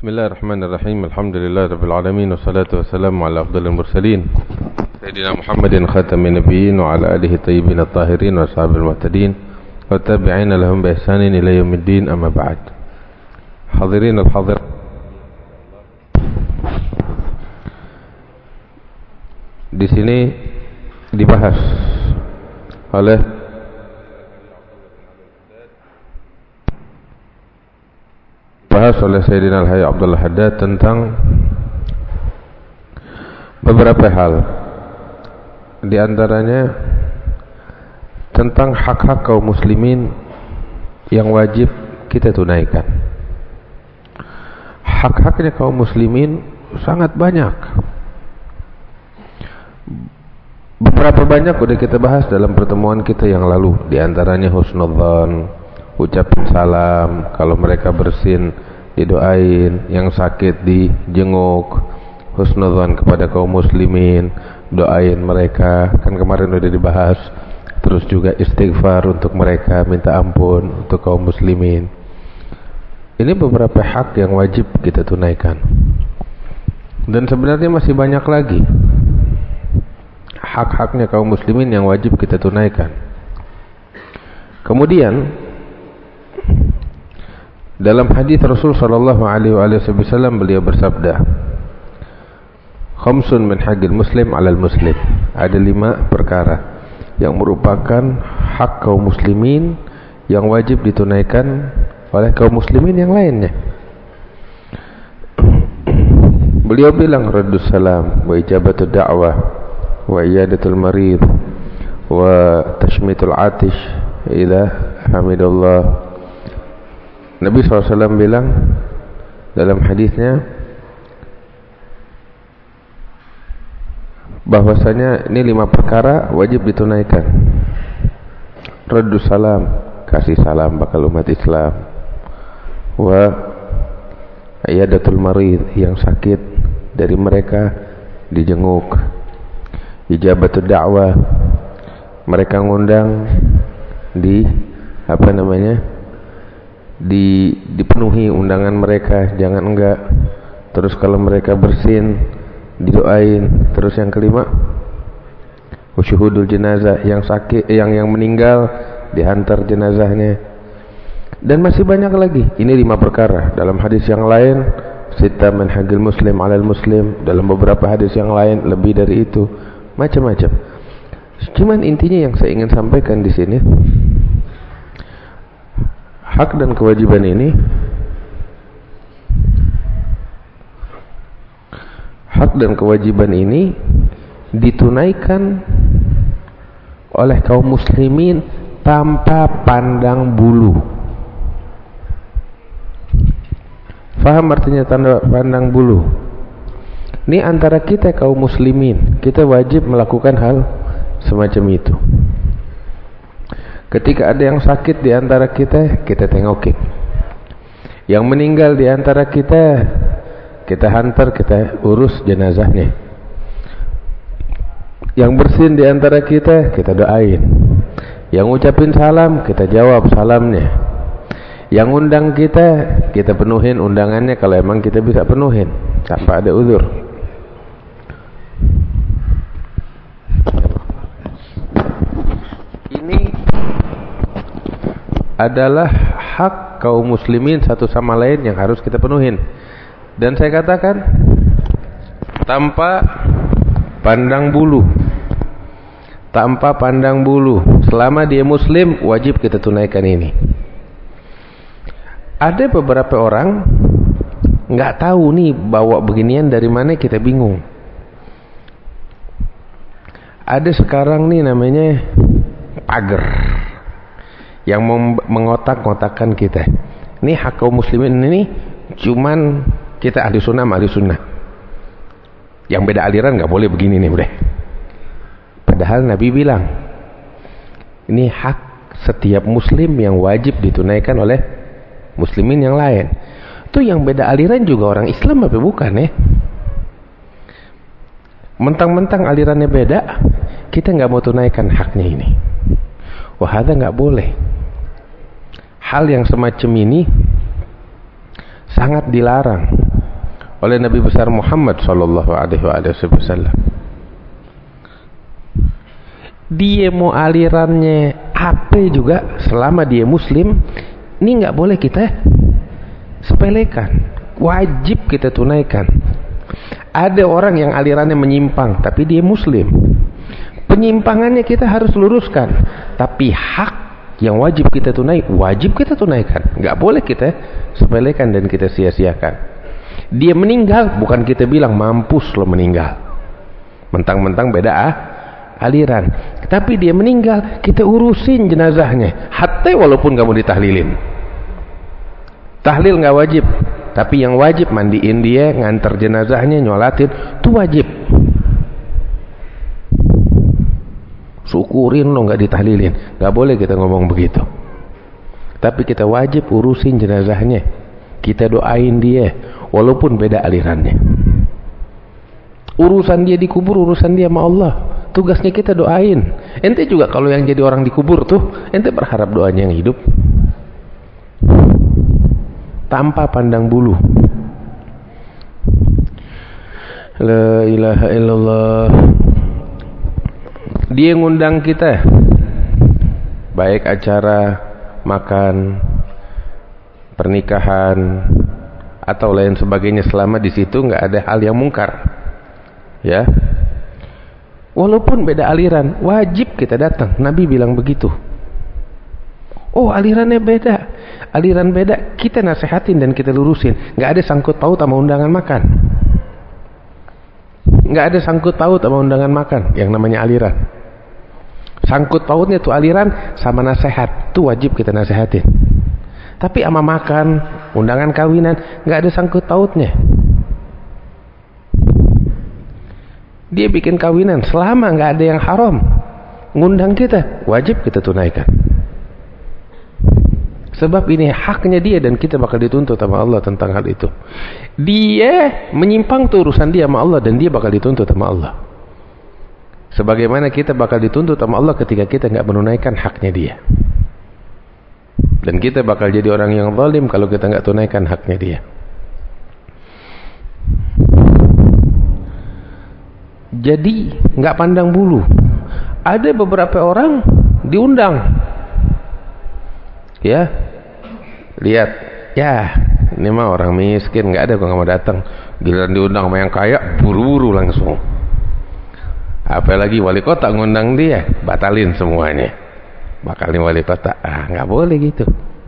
Bismillahirrahmanirrahim. Alhamdulillahirabbil alamin wassalatu wassalamu ala afdhalil mursalin sayyidina Muhammadin khatamin nabiyyin wa ala alihi thayyibin at-tahirin wa ashabil muhtadin wa tabi'ina lahum bi ihsanin ila yaumiddin, amma ba'd. Hadirin al-hadir, di sini dibahas oleh Sayyidina Al-Hayy Abdullah Haddad tentang beberapa hal, di antaranya tentang hak-hak kaum muslimin yang wajib kita tunaikan. Hak-haknya kaum muslimin sangat banyak. Beberapa banyak sudah kita bahas dalam pertemuan kita yang lalu, di antaranya husnudzan, ucapin salam, kalau mereka bersin didoain, yang sakit dijenguk, husnudzan kepada kaum muslimin, doain mereka, kan kemarin sudah dibahas. Terus juga istighfar untuk mereka, minta ampun untuk kaum muslimin. Ini beberapa hak yang wajib kita tunaikan, dan sebenarnya masih banyak lagi hak-haknya kaum muslimin yang wajib kita tunaikan. Kemudian dalam hadis Rasul sallallahu alaihi wasallam beliau bersabda, khamsun min haqqil muslim 'alal muslim. Ada 5 perkara yang merupakan hak kaum muslimin yang wajib ditunaikan oleh kaum muslimin yang lainnya. Beliau bilang raddus salam wa ijabatud da'wah wa iyadatul marid wa tashmitul atish idza hamidallah. Nabi SAW bilang dalam hadisnya bahwasanya ini 5 perkara wajib ditunaikan. Raddus salam, kasih salam bakal umat Islam. Wa iyadatul marid, yang sakit dari mereka dijenguk. Ijabatud da'wah, mereka ngundang dipenuhi undangan mereka, jangan enggak. Terus kalau mereka bersin didoain. Terus yang kelima, usyuhudul jenazah, yang sakit, yang meninggal dihantar jenazahnya. Dan masih banyak lagi. Ini 5 perkara. Dalam hadis yang lain, sitta min haqqil muslim 'alal muslim. Dalam beberapa hadis yang lain lebih dari itu, macam-macam. Cuman intinya yang saya ingin sampaikan di sini, hak dan kewajiban ini ditunaikan oleh kaum muslimin tanpa pandang bulu. Faham artinya tanpa pandang bulu? Ini antara kita kaum muslimin, kita wajib melakukan hal semacam itu. Ketika ada yang sakit di antara kita, kita tengokin. Yang meninggal di antara kita, kita hantar, kita urus jenazahnya. Yang bersin di antara kita doain. Yang ucapin salam, kita jawab salamnya. Yang undang kita penuhin undangannya kalau emang kita bisa penuhin tanpa ada uzur. Ini adalah hak kaum muslimin satu sama lain yang harus kita penuhin. Dan saya katakan tanpa pandang bulu. Tanpa pandang bulu. Selama dia muslim, wajib kita tunaikan ini. Ada beberapa orang nggak tahu nih bawa beginian dari mana, kita bingung. Ada sekarang nih namanya pagar yang mengotak-ngotakkan kita. Ini hak kaum muslimin ini cuman kita ahli sunnah sama ahli sunnah. Yang beda aliran gak boleh begini nih udah. Padahal Nabi bilang ini hak setiap muslim yang wajib ditunaikan oleh muslimin yang lain. Itu yang beda aliran juga orang Islam apa bukan ya? Mentang-mentang alirannya beda, kita gak mau tunaikan haknya ini. Wah, ada gak boleh. Hal yang semacam ini sangat dilarang. oleh Nabi besar Muhammad sallallahu alaihi wasallam. Dia mau alirannya apa juga, selama dia muslim, ini nggak boleh kita sepelekan, wajib kita tunaikan. Ada orang yang alirannya menyimpang tapi dia muslim, penyimpangannya kita harus luruskan, tapi hak yang wajib kita tunaikan, nggak boleh kita sepelekan dan kita sia-siakan. Dia meninggal, bukan kita bilang mampus lo meninggal, mentang-mentang beda aliran, tapi dia meninggal, kita urusin jenazahnya, hatta walaupun kamu ditahlilin. Tahlil nggak wajib, tapi yang wajib mandiin dia, ngantar jenazahnya, nyolatin, itu wajib. Syukurin lo nggak ditahlilin, nggak boleh kita ngomong begitu. Tapi kita wajib urusin jenazahnya, kita doain dia, walaupun beda alirannya. Urusan dia dikubur, urusan dia sama Allah. Tugasnya kita doain. Ente juga kalau yang jadi orang dikubur tuh, ente berharap doanya yang hidup, tanpa pandang bulu. La ilaha illallah. Dia ngundang kita, baik acara makan, pernikahan atau lain sebagainya, selama di situ nggak ada hal yang mungkar, ya. Walaupun beda aliran, wajib kita datang. Nabi bilang begitu. Oh, alirannya beda, aliran beda, kita nasehatin dan kita lurusin. Nggak ada sangkut paut sama undangan makan, nggak ada sangkut paut sama undangan makan yang namanya aliran. Sangkut pautnya tuh aliran sama nasihat, tuh wajib kita nasehatin. Tapi sama makan, undangan kawinan, nggak ada sangkut pautnya. Dia bikin kawinan, selama nggak ada yang haram, ngundang kita, wajib kita tunaikan. Sebab ini haknya dia dan kita bakal dituntut sama Allah tentang hal itu. Dia menyimpang tuh urusan dia sama Allah dan dia bakal dituntut sama Allah. Sebagaimana kita bakal dituntut sama Allah ketika kita nggak menunaikan haknya dia. Dan kita bakal jadi orang yang zalim kalau kita nggak tunaikan haknya dia. Jadi nggak pandang bulu. Ada beberapa orang diundang, ya, lihat, ya, ini mah orang miskin, nggak ada, kok nggak mau datang. Giliran diundang sama yang kaya, buru-buru langsung. Apalagi wali kota ngundang dia, batalin semuanya. Bakalin wali kota, nggak boleh gitu.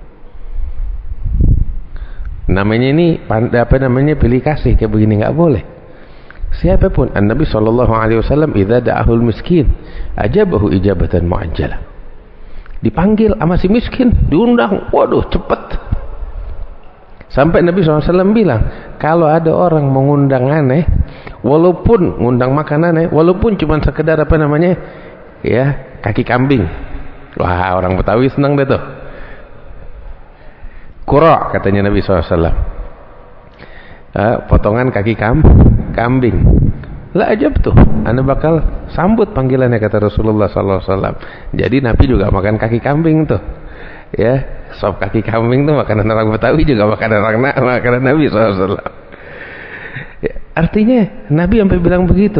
Namanya ini, apa namanya, pilih kasih kayak begini, nggak boleh. Siapapun, Nabi SAW, idza da'ahul miskin, ajabahu ijabatan mu'ajjalah. Dipanggil sama si miskin, diundang, waduh cepet. Sampai Nabi SAW bilang, kalau ada orang mengundang aneh, walaupun ngundang makan aneh, walaupun cuma sekedar apa namanya, ya, kaki kambing. Wah, orang Betawi senang deh tuh. Kura, katanya Nabi SAW. Potongan kaki kambing. Lah ajab tuh, Anda bakal sambut panggilannya, kata Rasulullah SAW. Jadi Nabi juga makan kaki kambing tuh, ya, sop kaki kambing tuh makanan orang Betawi, juga makanan Nabi SAW. Ya, artinya Nabi sampai bilang begitu.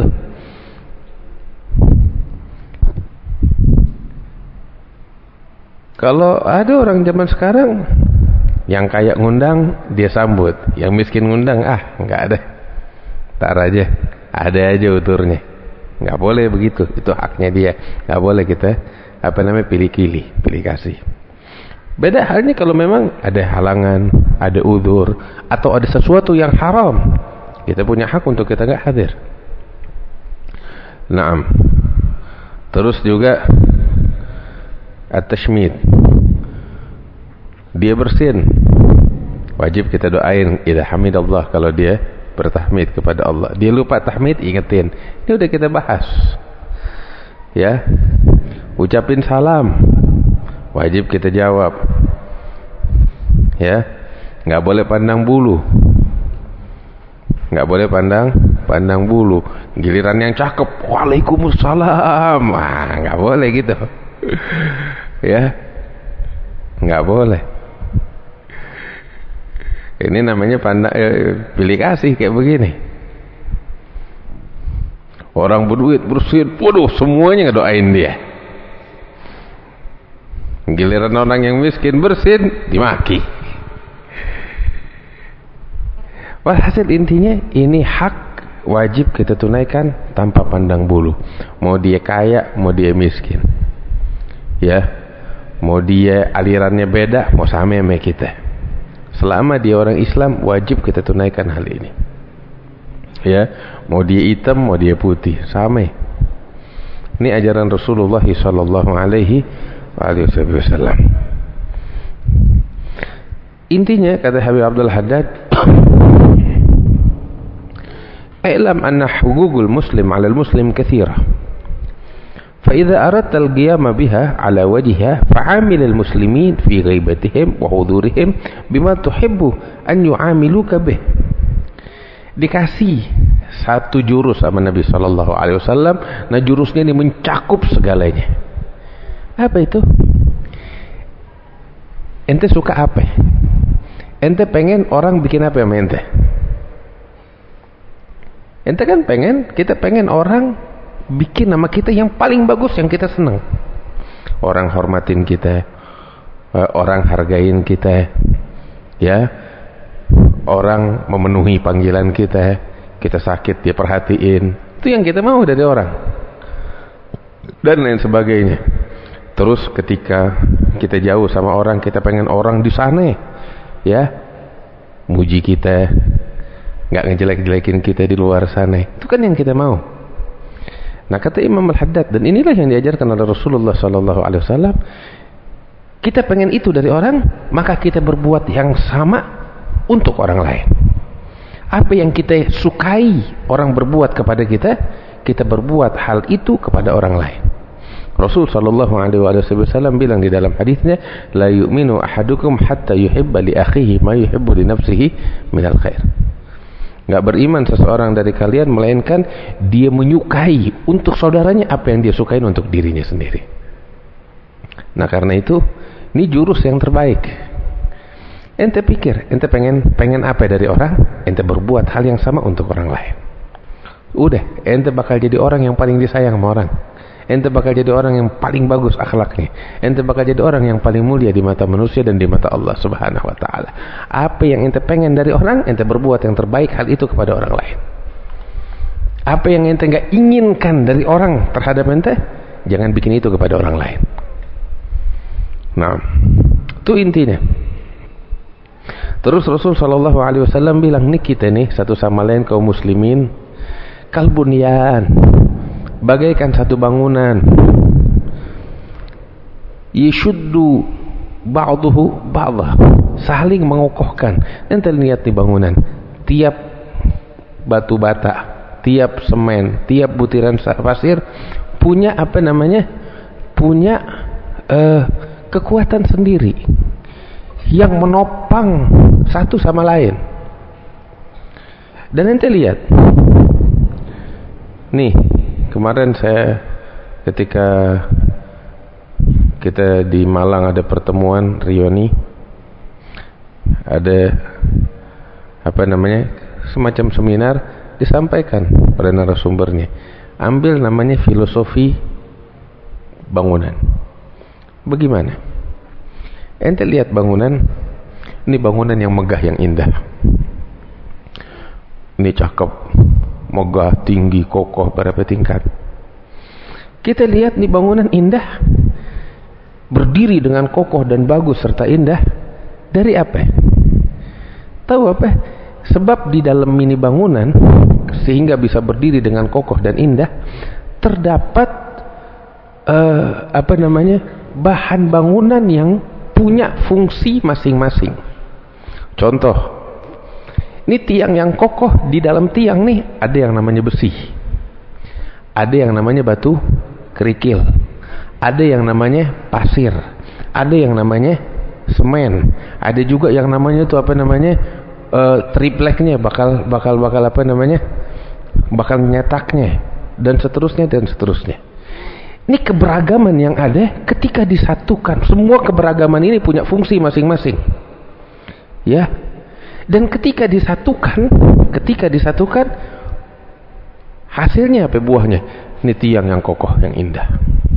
Kalau ada orang zaman sekarang yang kaya ngundang, dia sambut. Yang miskin ngundang, nggak ada. Tar aja, ada aja uturnya. Nggak boleh begitu, itu haknya dia. Nggak boleh kita, apa namanya, pilih kasih. Beda halnya kalau memang ada halangan, ada udzur, atau ada sesuatu yang haram. Kita punya hak untuk kita nggak hadir. Naam. Terus juga at-tashmid. Dia bersin, wajib kita doain idza hamidallah, kalau dia bertahmid kepada Allah. Dia lupa tahmid, ingetin. Ini udah kita bahas, ya. Ucapin salam, wajib kita jawab, ya. Nggak boleh pandang bulu, nggak boleh pandang bulu. Giliran yang cakep, waalaikumsalam, nggak boleh gitu. Ya, nggak boleh. Ini namanya pilih kasih kayak begini. Orang berduit, bersin, waduh semuanya ngedoain dia. Giliran orang yang miskin bersin, dimaki. Walhasil intinya ini hak wajib kita tunaikan tanpa pandang bulu. Mau dia kaya, mau dia miskin. Ya, mau dia alirannya beda, mau sama kita. Selama dia orang Islam, wajib kita tunaikan hal ini. Ya, mau dia hitam, mau dia putih, sama. Ini ajaran Rasulullah sallallahu alaihi wasallam. Intinya kata Habib Abdul Haddad, "I'lam anna huququl muslim 'ala al-muslim katsira. Fa idza aradta al-qiyam biha 'ala wajhiha fa'amil al-muslimin fi ghaibatihim wa hudurihim bima tuhibbu an yu'amiluka bih." Dikasih satu jurus sama Nabi sallallahu alaihi wasallam. Nah, jurusnya ini mencakup segalanya. Apa itu? Ente suka apa? Ente pengen orang bikin apa sama ente? Ente kan pengen, kita pengen orang bikin nama kita yang paling bagus, yang kita senang. Orang hormatin kita, orang hargain kita, ya. Orang memenuhi panggilan kita, kita sakit dia perhatiin. Itu yang kita mau dari orang. Dan lain sebagainya. Terus ketika kita jauh sama orang, kita pengen orang di sana, ya, muji kita, nggak ngejelek-jelekin kita di luar sana. Itu kan yang kita mau. Nah, kata Imam Al-Haddad, dan inilah yang diajarkan oleh Rasulullah sallallahu alaihi wasallam. Kita pengen itu dari orang, maka kita berbuat yang sama untuk orang lain. Apa yang kita sukai orang berbuat kepada kita, kita berbuat hal itu kepada orang lain. Rasul sallallahu alaihi wasallam bilang di dalam hadisnya, la yu'minu ahadukum hatta yuhibba li akhihi ma yuhibbu li nafsihi minal khair. Enggak beriman seseorang dari kalian melainkan dia menyukai untuk saudaranya apa yang dia sukai untuk dirinya sendiri. Nah, karena itu ini jurus yang terbaik. Ente pikir, ente pengen apa dari orang? Ente berbuat hal yang sama untuk orang lain. Udah, ente bakal jadi orang yang paling disayang sama orang. Ente bakal jadi orang yang paling bagus akhlaknya. Ente bakal jadi orang yang paling mulia di mata manusia dan di mata Allah Subhanahu wa taala. Apa yang ente pengen dari orang, ente berbuat yang terbaik hal itu kepada orang lain. Apa yang ente enggak inginkan dari orang terhadap ente, jangan bikin itu kepada orang lain. Nah, itu intinya. Terus Rasul sallallahu alaihi wasallam bilang, nih kita nih satu sama lain kaum muslimin kalbunyan, bagaikan satu bangunan. Yashuddu ba'dahu ba'dha, saling mengokohkan. Ente lihat di bangunan, tiap batu bata, tiap semen, tiap butiran pasir punya apa namanya? Punya kekuatan sendiri yang menopang satu sama lain. Dan ente lihat, nih kemarin saya ketika kita di Malang ada pertemuan reuni, ada apa namanya, semacam seminar, disampaikan pada narasumbernya, ambil namanya filosofi bangunan. Bagaimana? Ente lihat bangunan, ini bangunan yang megah, yang indah. Ini cakep, megah, tinggi, kokoh, berapa tingkat. Kita lihat nih bangunan indah, berdiri dengan kokoh dan bagus serta indah. Dari apa? Tahu apa? Sebab di dalam mini bangunan, sehingga bisa berdiri dengan kokoh dan indah, terdapat apa namanya, bahan bangunan yang punya fungsi masing-masing. Contoh, ini tiang yang kokoh, di dalam tiang nih ada yang namanya besi, ada yang namanya batu kerikil, ada yang namanya pasir, ada yang namanya semen, ada juga yang namanya itu apa namanya, tripleknya, bakal apa namanya, bakal nyetaknya, dan seterusnya dan seterusnya. Ini keberagaman yang ada ketika disatukan. Semua keberagaman ini punya fungsi masing-masing. Ya. Dan ketika disatukan, hasilnya apa buahnya? Ini tiang yang kokoh, yang indah.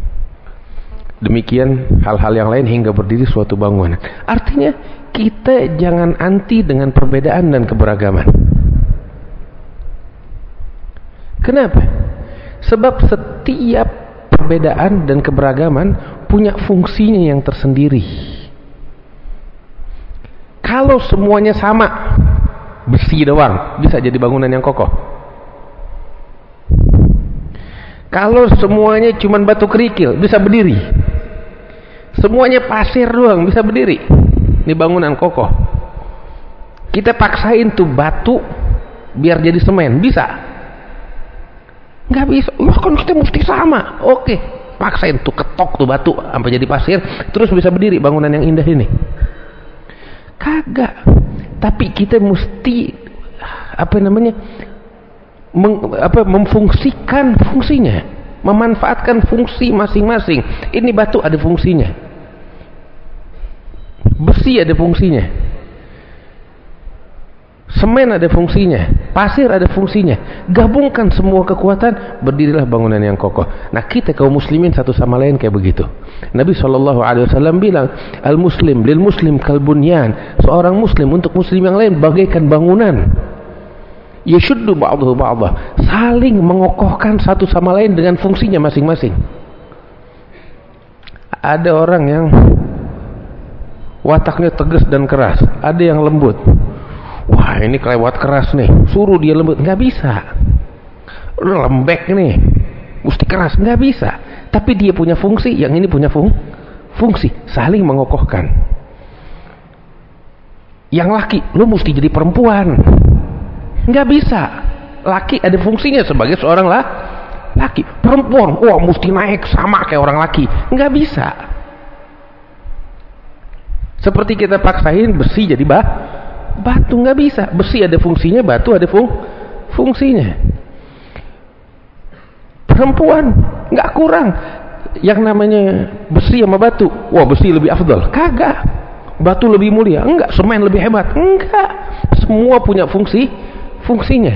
Demikian hal-hal yang lain hingga berdiri suatu bangunan. Artinya kita jangan anti dengan perbedaan dan keberagaman. Kenapa? Sebab setiap perbedaan dan keberagaman punya fungsinya yang tersendiri. Kalau semuanya sama, besi doang, bisa jadi bangunan yang kokoh. Kalau semuanya cuma batu kerikil, bisa berdiri. Semuanya pasir doang, bisa berdiri. Ini bangunan kokoh. Kita paksain tuh batu biar jadi semen, bisa? Nggak bisa. Loh, kan kita mesti sama. Oke, paksain tuh, ketok tuh batu sampai jadi pasir, terus bisa berdiri bangunan yang indah ini. Kagak. Tapi kita mesti memfungsikan fungsinya, memanfaatkan fungsi masing-masing. Ini batu ada fungsinya, besi ada fungsinya, semen ada fungsinya, pasir ada fungsinya. Gabungkan semua kekuatan, berdirilah bangunan yang kokoh. Nah, kita kaum muslimin satu sama lain kayak begitu. Nabi SAW bilang, al-muslim lil muslim kal bunyan. Seorang muslim untuk muslim yang lain bagaikan bangunan. Yashuddu ba'dahu ba'dah, saling mengokohkan satu sama lain dengan fungsinya masing-masing. Ada orang yang wataknya tegas dan keras, ada yang lembut. Wah, ini kelewat keras nih, suruh dia lembut, nggak bisa. Lembek nih, mesti keras, nggak bisa. Tapi dia punya fungsi, yang ini punya fungsi, saling mengokohkan. Yang laki, lu mesti jadi perempuan, nggak bisa. Laki ada fungsinya sebagai seorang laki. Perempuan, wah mesti naik sama kayak orang laki, nggak bisa. Seperti kita paksain besi jadi batu, nggak bisa. Besi ada fungsinya, batu ada fungsinya. Perempuan nggak kurang. Yang namanya besi sama batu, wah besi lebih afdal, kagak. Batu lebih mulia, enggak. Semen lebih hebat, enggak. Semua punya fungsinya.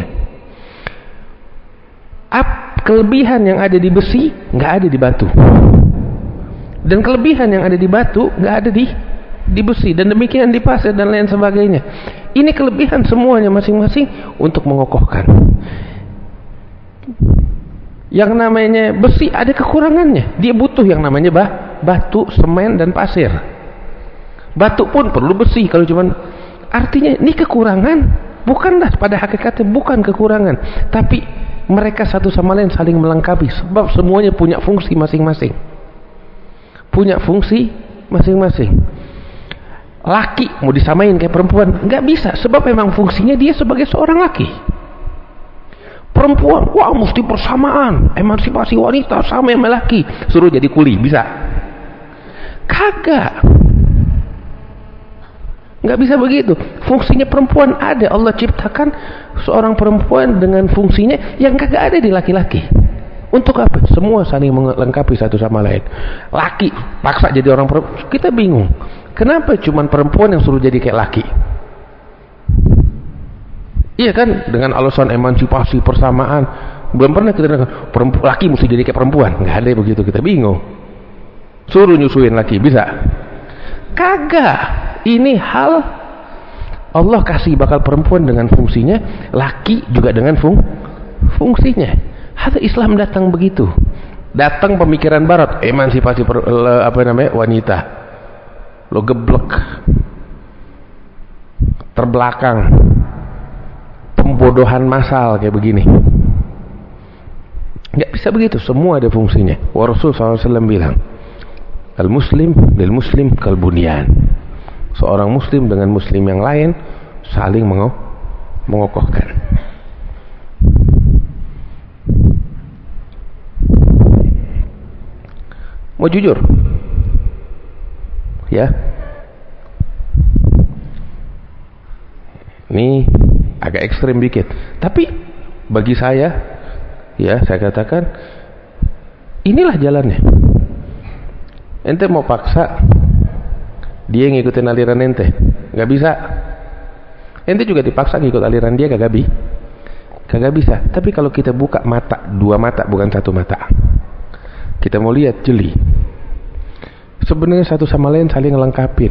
Kelebihan yang ada di besi nggak ada di batu, dan kelebihan yang ada di batu nggak ada di besi, dan demikian di pasir dan lain sebagainya. Ini kelebihan semuanya masing-masing untuk mengokohkan. Yang namanya besi ada kekurangannya, dia butuh yang namanya batu, semen dan pasir. Batu pun perlu besi kalau cuman. Artinya ini kekurangan, bukanlah pada hakikatnya bukan kekurangan, tapi mereka satu sama lain saling melengkapi, sebab semuanya punya fungsi masing-masing. Punya fungsi masing-masing. Laki mau disamain kayak perempuan, nggak bisa, sebab memang fungsinya dia sebagai seorang laki. Perempuan, wah mesti persamaan, emansipasi wanita sama yang laki, suruh jadi kuli, bisa? Kagak. Nggak bisa begitu. Fungsinya perempuan ada, Allah ciptakan seorang perempuan dengan fungsinya yang kagak ada di laki-laki. Untuk apa? Semua saling melengkapi satu sama lain. Laki paksa jadi orang perempuan, kita bingung. Kenapa cuman perempuan yang suruh jadi kayak laki? Iya kan, dengan alasan emansipasi, persamaan. Belum pernah kita dengar laki mesti jadi kayak perempuan, nggak ada begitu, kita bingung. Suruh nyusuin laki, bisa? Kagak. Ini hal Allah kasih bakal perempuan dengan fungsinya, laki juga dengan fungsinya. Hal Islam datang begitu. Datang pemikiran barat, emansipasi wanita. Lo geblek, terbelakang, pembodohan massal kayak begini. Nggak bisa begitu, semua ada fungsinya. Rasul SAW bilang, al-muslim lil muslim kal bunyan. Seorang muslim dengan muslim yang lain saling mengokohkan. Mau jujur? Ya. Ini agak ekstrim dikit, tapi bagi saya, ya saya katakan inilah jalannya. Ente mau paksa dia ngikutin aliran ente, nggak bisa. Ente juga dipaksa ngikut aliran dia, kagak bisa. Tapi kalau kita buka mata, dua mata bukan satu mata, kita mau lihat jeli, sebenarnya satu sama lain saling ngelengkapin.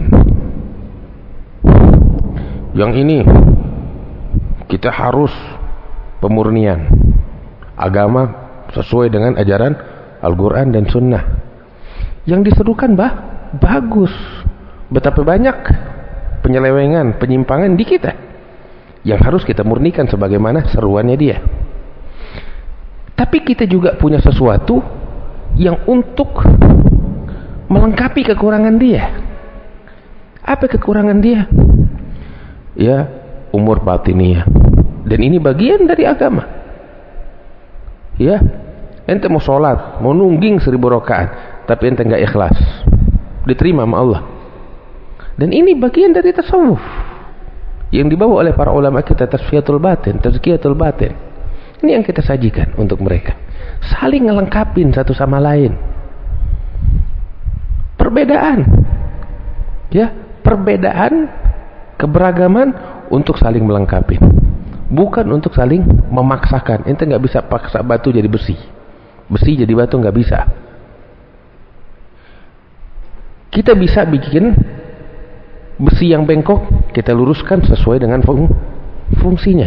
Yang ini kita harus pemurnian agama sesuai dengan ajaran Al-Quran dan Sunnah. Yang diserukan bagus. Betapa banyak penyelewengan, penyimpangan di kita yang harus kita murnikan sebagaimana seruannya dia. Tapi kita juga punya sesuatu yang untuk melengkapi kekurangan dia. Apa kekurangan dia? Ya, umur batiniyah. Dan ini bagian dari agama. Ya, ente mau sholat, mau nungging 1000 rakaat, tapi ente nggak ikhlas, diterima sama Allah. Dan ini bagian dari tasawuf yang dibawa oleh para ulama kita, tasfiyatul batin, tazkiyatul batin. Ini yang kita sajikan untuk mereka, saling ngelengkapin satu sama lain. Perbedaan, ya, perbedaan, keberagaman untuk saling melengkapi, bukan untuk saling memaksakan. Ente nggak bisa paksa batu jadi besi, besi jadi batu, nggak bisa. Kita bisa bikin besi yang bengkok, kita luruskan sesuai dengan fungsinya.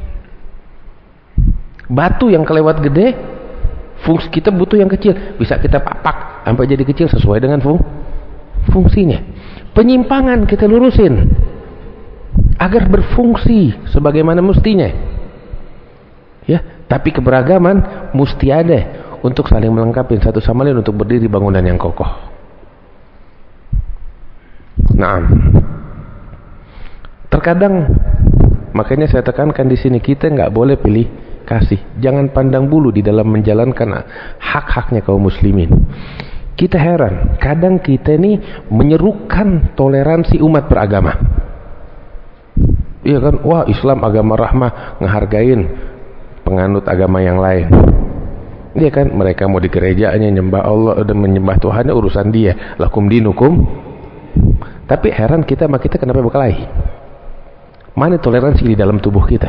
Batu yang kelewat gede, fungsi kita butuh yang kecil, bisa kita papak sampai jadi kecil sesuai dengan fungsinya. Penyimpangan kita lurusin agar berfungsi sebagaimana mestinya. Ya, tapi keberagaman mesti ada untuk saling melengkapi satu sama lain untuk berdiri bangunan yang kokoh. Nah, terkadang makanya saya tekankan di sini, kita nggak boleh pilih kasih, jangan pandang bulu di dalam menjalankan hak-haknya kaum muslimin. Kita heran, kadang kita ini menyerukan toleransi umat beragama. Iya kan, wah Islam agama rahmah, ngehargain penganut agama yang lain. Iya kan, mereka mau di gerejanya nyembah Allah dan menyembah Tuhannya urusan dia, lakum dinukum. Tapi heran kita sama kita kenapa berkelahi? Mana toleransi di dalam tubuh kita?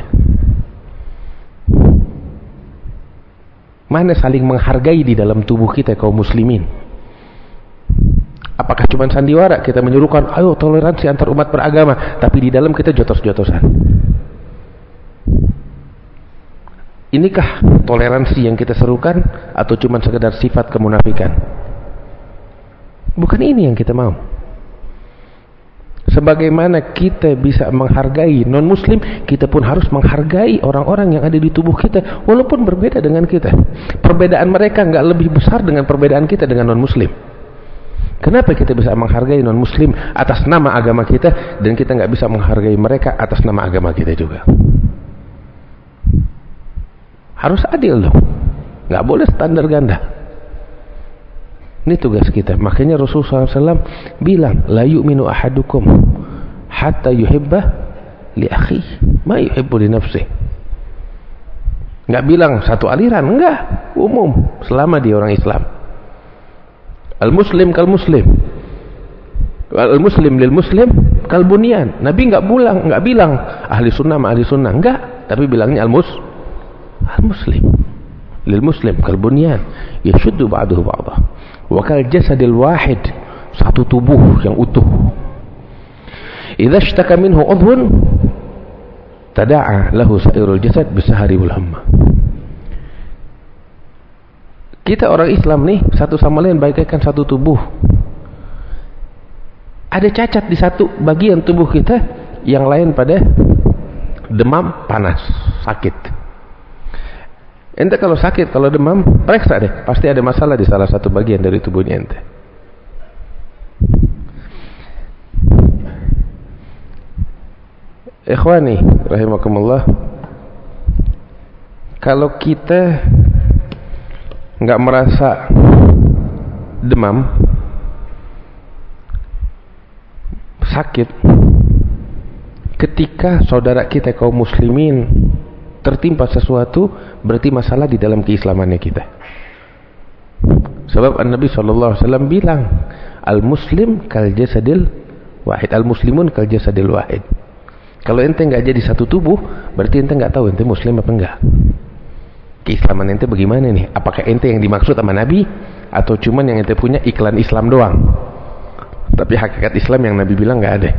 Mana saling menghargai di dalam tubuh kita kaum muslimin? Apakah cuma sandiwara kita menyuruhkan ayo toleransi antar umat beragama, tapi di dalam kita jotos-jotosan? Inikah toleransi yang kita serukan atau cuma sekedar sifat kemunafikan? Bukan ini yang kita mau. Sebagaimana kita bisa menghargai non-muslim, kita pun harus menghargai orang-orang yang ada di tubuh kita walaupun berbeda dengan kita. Perbedaan mereka nggak lebih besar dengan perbedaan kita dengan non-muslim. Kenapa kita bisa menghargai non-muslim atas nama agama kita dan kita nggak bisa menghargai mereka atas nama agama kita juga? Harus adil dong, nggak boleh standar ganda. Ini tugas kita. Makanya Rasulullah SAW bilang, la yu'minu ahadukum hatta yuhibba li akhihi ma yuhibbu li nafsihi. Nggak bilang satu aliran, enggak, umum, selama dia orang Islam. Al-muslim kal muslim, al-muslim lil muslim kal bunyan. Nabi nggak bilang ahli sunnah sama ahli sunnah, enggak, tapi bilangnya al-muslim lil muslim kal bunyan yashuddu ba'duhu ba'dah wa kal jasadil wahid, satu tubuh yang utuh. Idza ishtaka minhu udhun tada'a lahu sairul jasad bisahari wal hamma. Kita orang Islam nih satu sama lain bagaikan satu tubuh. Ada cacat di satu bagian tubuh kita, yang lain pada demam, panas, sakit. Ente kalau sakit, kalau demam, periksa deh, pasti ada masalah di salah satu bagian dari tubuhnya ente. Ikhwani rahimakumullah, kalau kita nggak merasa demam, sakit, ketika saudara kita kaum muslimin tertimpa sesuatu, berarti masalah di dalam keislamannya kita. Sebab Nabi SAW bilang, al-muslim kal jasadil wahid, al-muslimun kal jasadil wahid. Kalau ente nggak jadi satu tubuh, berarti ente nggak tahu ente muslim apa enggak. Keislaman ente bagaimana nih? Apakah ente yang dimaksud sama Nabi, atau cuman yang ente punya iklan Islam doang? Tapi hakikat Islam yang Nabi bilang nggak ada.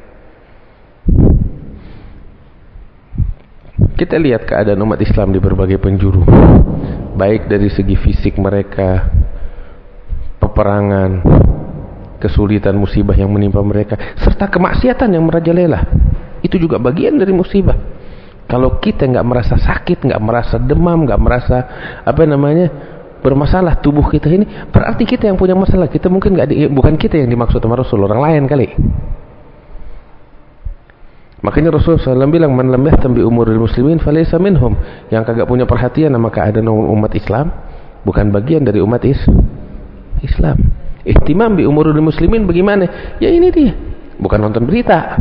Kita lihat keadaan umat Islam di berbagai penjuru, baik dari segi fisik mereka, peperangan, kesulitan musibah yang menimpa mereka, serta kemaksiatan yang merajalela. Itu juga bagian dari musibah. Kalau kita nggak merasa sakit, nggak merasa demam, nggak merasa bermasalah tubuh kita ini, berarti kita yang punya masalah. Kita mungkin bukan kita yang dimaksud sama Rasul, orang lain kali. Makanya Rasulullah SAW bilang, man lam yahtam bi umuril muslimin falaysa minhum. Yang kagak punya perhatian sama keadaan umat Islam, bukan bagian dari umat Islam. Ihtimam bi umuril muslimin bagaimana? Ya ini dia, bukan nonton berita.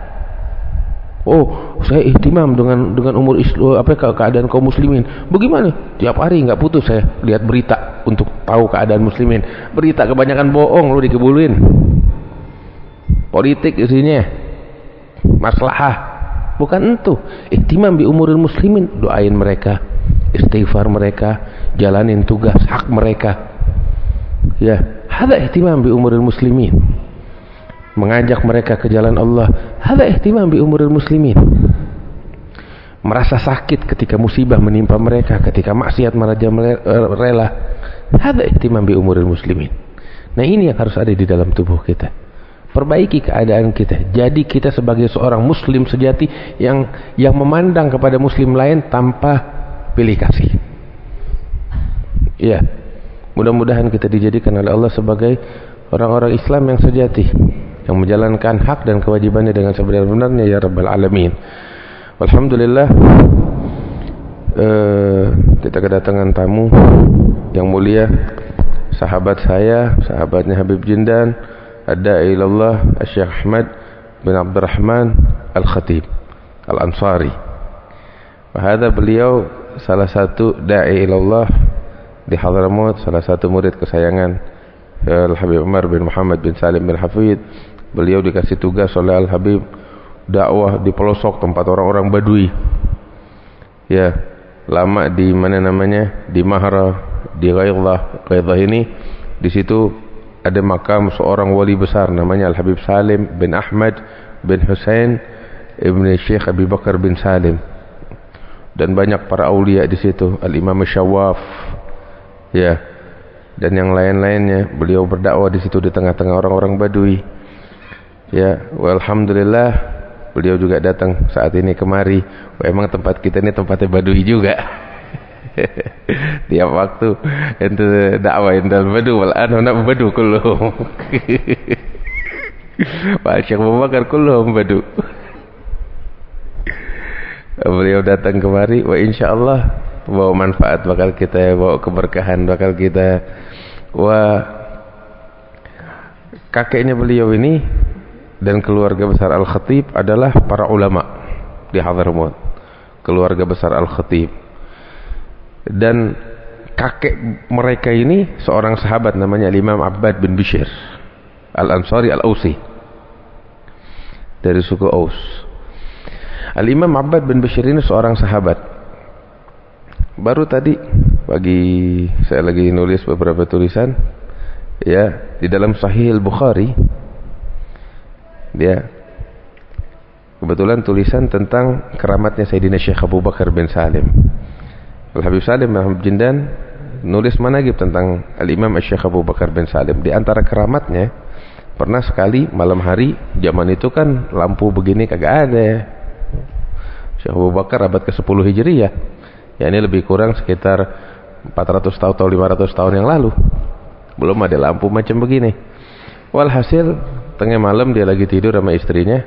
Oh, saya ihtimam dengan umur keadaan kaum muslimin. Bagaimana? Tiap hari nggak putus saya lihat berita untuk tahu keadaan muslimin. Berita kebanyakan bohong, lu dikebuluin. Politik isinya, maslahah, bukan itu. Ihtimam bi umuril muslimin, doain mereka, istighfar mereka, jalanin tugas hak mereka. Ya, hada ihtimam bi umuril muslimin. Mengajak mereka ke jalan Allah, hada ihtimam bi umuril muslimin. Merasa sakit ketika musibah menimpa mereka, ketika maksiat merajalela, hada ihtimam bi umuril muslimin. Nah, ini yang harus ada di dalam tubuh kita. Perbaiki keadaan kita. Jadi kita sebagai seorang muslim sejati yang memandang kepada muslim lain tanpa pilih kasih. Ya, mudah-mudahan kita dijadikan oleh Allah sebagai orang-orang Islam yang sejati, yang menjalankan hak dan kewajibannya dengan sebenar-benarnya, ya Rabbal Alamin. Alhamdulillah, kita kedatangan tamu yang mulia, sahabat saya, sahabatnya Habib Jindan, ad-da'i ilallah, Syekh Ahmad bin Abdurrahman Al-Khatib Al-Ansari. Wahada beliau salah satu da'i ilallah di Hadramaut, salah satu murid kesayangan Al-Habib Umar bin Muhammad bin Salim bin Hafid. Beliau dikasih tugas oleh Al-Habib dakwah di pelosok tempat orang-orang Badui. Ya, lama di mana namanya? Di Mahra, di Ghaidhah. Ghaidhah ini di situ ada makam seorang wali besar namanya Al-Habib Salim bin Ahmad bin Hussein ibn Syekh Abi Bakar bin Salim. Dan banyak para aulia di situ, Al-Imam Syawaf. Ya, dan yang lain-lainnya. Beliau berdakwah di situ di tengah-tengah orang-orang Badui. Ya, alhamdulillah beliau juga datang saat ini kemari. Emang tempat kita ini tempatnya Badui juga. Tiap waktu ente dakwah indal Badu wal ana Badu kulluhum. Pak Syekh Abu Bakar kulluhum Badu. Beliau datang kemari, wa insyaallah bawa manfaat bakal kita, bawa keberkahan bakal kita. Wah, kakeknya beliau ini dan keluarga besar Al-Khatib adalah para ulama di Hadramaut. Keluarga besar Al-Khatib. Dan kakek mereka ini seorang sahabat namanya Imam Abbad bin Bishr Al-Ansari Al-Ausi, dari suku Aus. Al-Imam Abbad bin Bishr ini seorang sahabat. Baru tadi pagi saya lagi nulis beberapa tulisan, ya, di dalam Sahih Al-Bukhari, dia kebetulan tulisan tentang keramatnya Sayyidina Syekh Abu Bakar bin Salim. Al-Habib Salim bin Habib Jindan nulis manaqib tentang Al-Imam Syekh Abu Bakar bin Salim. Di antara keramatnya, pernah sekali malam hari, zaman itu kan lampu begini kagak ada. Syekh Abu Bakar abad ke-10 Hijriyah. Ya, ini lebih kurang sekitar 400 tahun atau 500 tahun yang lalu. Belum ada lampu macam begini. Walhasil tengah malam dia lagi tidur sama istrinya.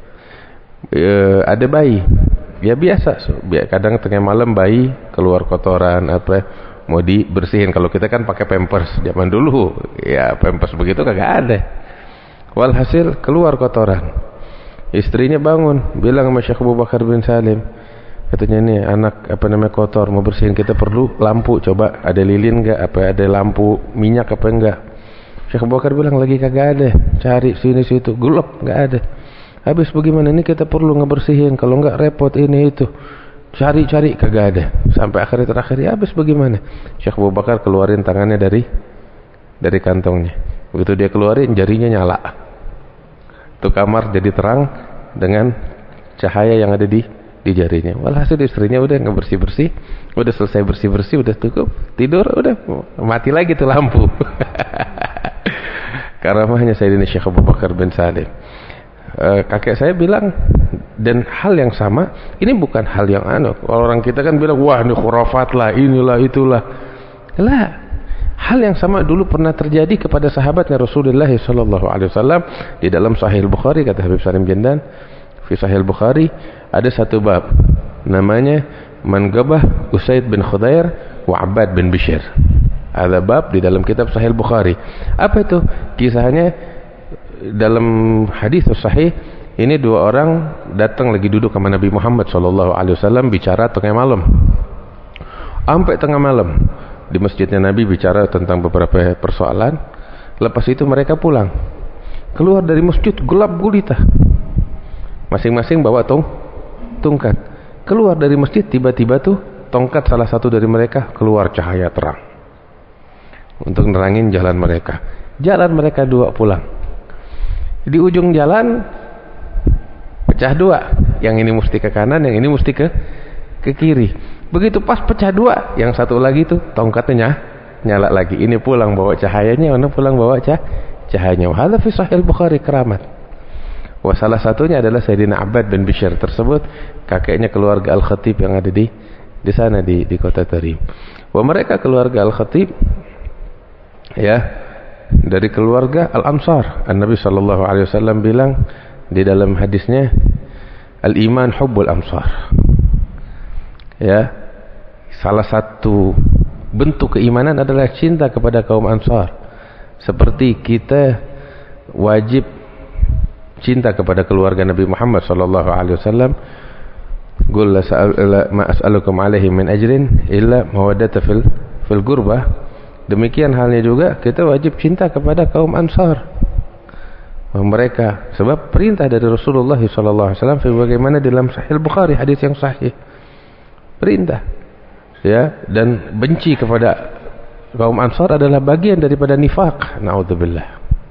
Ada bayi. Ya biasa, kadang tengah malam bayi keluar kotoran mau dibersihin. Kalau kita kan pakai pampers zaman dulu, ya pampers begitu kagak ada. Walhasil keluar kotoran. Istrinya bangun, bilang sama Syekh Abu Bakar bin Salim, katanya nih anak kotor, mau bersihin, kita perlu lampu, coba ada lilin enggak, ada lampu minyak apa enggak. Syekh Abu Bakar bilang lagi kagak ada, cari sini situ, gelap enggak ada. Habis bagaimana ini kita perlu ngebersihin, kalau enggak repot ini itu. Cari-cari kagak ada. Sampai terakhir ya habis bagaimana? Syekh Abu Bakar keluarin tangannya dari kantongnya. Begitu dia keluarin jarinya nyala. Tuh kamar jadi terang dengan cahaya yang ada di jarinya. Walhasil istrinya udah ngebersih-bersih, udah selesai bersih-bersih, udah cukup, tidur, udah mati lagi tuh lampu. Karamahnya Sayyidina Syekh Abu Bakar bin Salim. Kakek saya bilang, dan hal yang sama, ini bukan hal yang aneh. Kalau orang kita kan bilang, wah ini khurafat lah, inilah itulah. Lah, hal yang sama dulu pernah terjadi kepada sahabatnya Rasulullah SAW di dalam Sahih Bukhari, kata Habib Salim Jandan, di Sahih Bukhari ada satu bab namanya Man Gabah Usaid bin Khudair wa Abbad bin Bishr. Ada bab di dalam kitab Sahih Bukhari. Apa itu? Kisahnya dalam hadis sahih, ini dua orang datang lagi duduk sama Nabi Muhammad SAW bicara tengah malam. Sampai tengah malam di masjidnya Nabi bicara tentang beberapa persoalan. Lepas itu mereka pulang. Keluar dari masjid gelap gulita. Masing-masing bawa tongkat. Keluar dari masjid tiba-tiba tuh tongkat salah satu dari mereka keluar cahaya terang untuk nerangin jalan mereka. Jalan mereka dua pulang. Di ujung jalan pecah dua. Yang ini mesti ke kanan, yang ini mesti ke kiri. Begitu pas pecah dua, yang satu lagi tuh tongkatnya nyala lagi. Ini pulang bawa cahayanya, ini pulang bawa cahayanya. Hadza fi Sahih Bukhari keramat. Wah, salah satunya adalah Sayyidina Abbad bin Bishr tersebut, kakeknya keluarga Al-Khatib yang ada di sana di kota Tarim. Wah, mereka keluarga Al-Khatib ya, dari keluarga Al-Ansar. An-Nabi SAW bilang di dalam hadisnya, Al-Iman hubbul Ansar. Ya, salah satu bentuk keimanan adalah cinta kepada kaum Ansar. Seperti kita wajib cinta kepada keluarga Nabi Muhammad SAW. Qul ma as'alukum alaihi min ajrin illa mawaddata fil gurbah. Demikian halnya juga kita wajib cinta kepada kaum Ansar. Mereka sebab perintah dari Rasulullah SAW sebagaimana dalam Sahih Bukhari, hadis yang sahih. Perintah ya, dan benci kepada kaum Ansar adalah bagian daripada nifaq. Naudzubillah.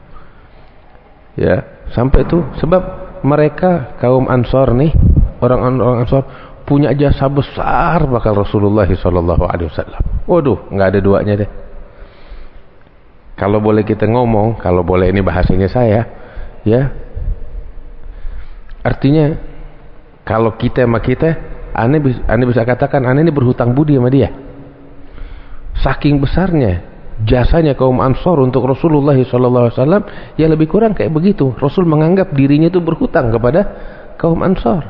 Ya, sampai itu sebab mereka kaum Ansar nih, orang-orang Ansar punya jasa besar bakal Rasulullah SAW. Waduh, nggak ada duanya deh. Kalau boleh kita ngomong, kalau boleh ini bahasanya saya, ya. Artinya kalau kita sama kita, aneh bisa katakan aneh ini berhutang budi sama dia. Saking besarnya jasanya kaum Ansar untuk Rasulullah SAW, ya lebih kurang kayak begitu. Rasul menganggap dirinya itu berhutang kepada kaum Ansar.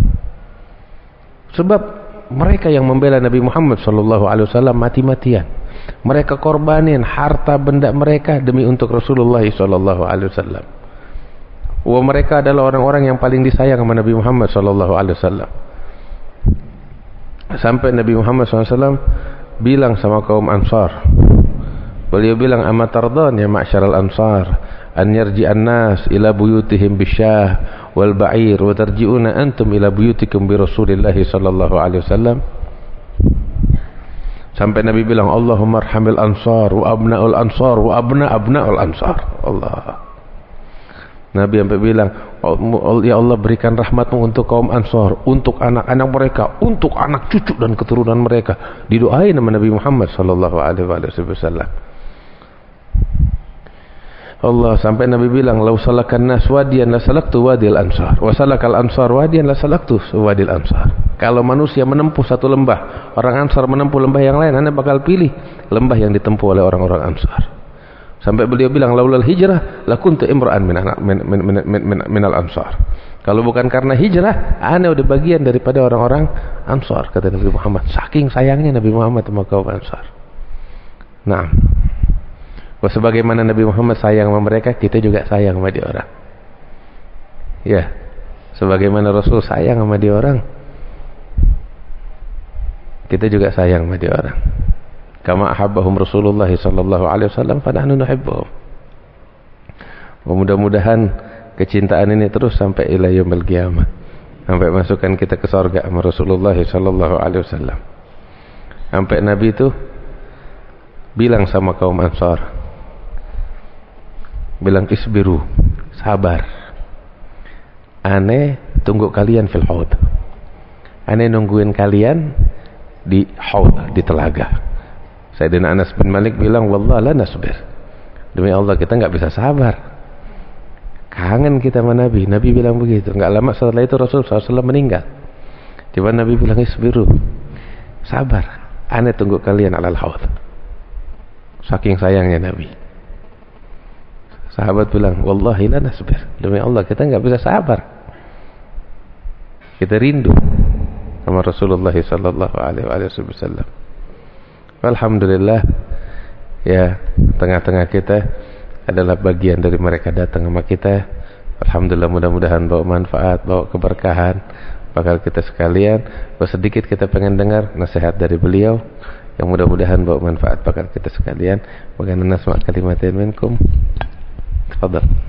Sebab mereka yang membela Nabi Muhammad SAW mati-matian. Mereka korbanin harta benda mereka demi untuk Rasulullah SAW. Wah, mereka adalah orang-orang yang paling disayang sama Nabi Muhammad SAW. Sampai Nabi Muhammad SAW bilang sama kaum Ansar, beliau bilang, ama tardan ya ma'syaral ansar an yarji'an nas ila buyutihim bisyah wal ba'ir wa tarji'una antum ila buyutikum bi Rasulillah sallallahu alaihi wasallam. Sampai Nabi bilang, Allahumma arhamil ansar wa abna'ul ansar wa abna'ul ansar. Allah. Nabi sampai bilang, ya Allah berikan rahmatmu untuk kaum Ansar, untuk anak-anak mereka, untuk anak cucu dan keturunan mereka. Didoain sama Nabi Muhammad sallallahu alaihi wasallam. Allah sampai Nabi bilang, "Lau salakan nas wadiyan la salaktu wadil ansar, wa salakal ansar wadiyan la salaktu wadil ansar." Kalau manusia menempuh satu lembah, orang Ansar menempuh lembah yang lain, Anda bakal pilih lembah yang ditempuh oleh orang-orang Ansar. Sampai beliau bilang, "Laulal hijrah lakuntu imra'an minal ansar." Kalau bukan karena hijrah, Anda udah bagian daripada orang-orang Ansar, kata Nabi Muhammad. Saking sayangnya Nabi Muhammad sama kaum Ansar. Nah, sebagaimana Nabi Muhammad sayang sama mereka, kita juga sayang sama dia orang. Ya, sebagaimana Rasul sayang sama dia orang, kita juga sayang sama dia orang. Kama ahabbahum Rasulullah sallallahu alaihi wasallam fa nahnu nuhibbuhum. Mudah-mudahan kecintaan ini terus sampai ila yaumil qiyamah, sampai masukkan kita ke surga sama Rasulullah sallallahu alaihi wasallam. Sampai Nabi itu bilang sama kaum Ansar, bilang isbiru, sabar. Ane tunggu kalian fil haud. Ane nungguin kalian di haud, di telaga. Sayyidina Anas bin Malik bilang, wallah la nasbir. Demi Allah kita enggak bisa sabar. Kangen kita sama Nabi. Nabi bilang begitu. Enggak lama setelah itu Rasul SAW meninggal. Coba Nabi bilang isbiru, sabar. Ane tunggu kalian alal haud. Saking sayangnya Nabi. Sahabat bilang, wallahi la nasbir. Demi Allah kita enggak bisa sabar. Kita rindu sama Rasulullah sallallahu alaihi wasallam. Alhamdulillah, ya, tengah-tengah kita adalah bagian dari mereka datang sama kita. Alhamdulillah, mudah-mudahan bawa manfaat, bawa keberkahan bakal kita sekalian. Sedikit kita pengen dengar nasihat dari beliau yang mudah-mudahan bawa manfaat bakal kita sekalian. Bagaimana nasma kalimatin minkum. Tafadhal.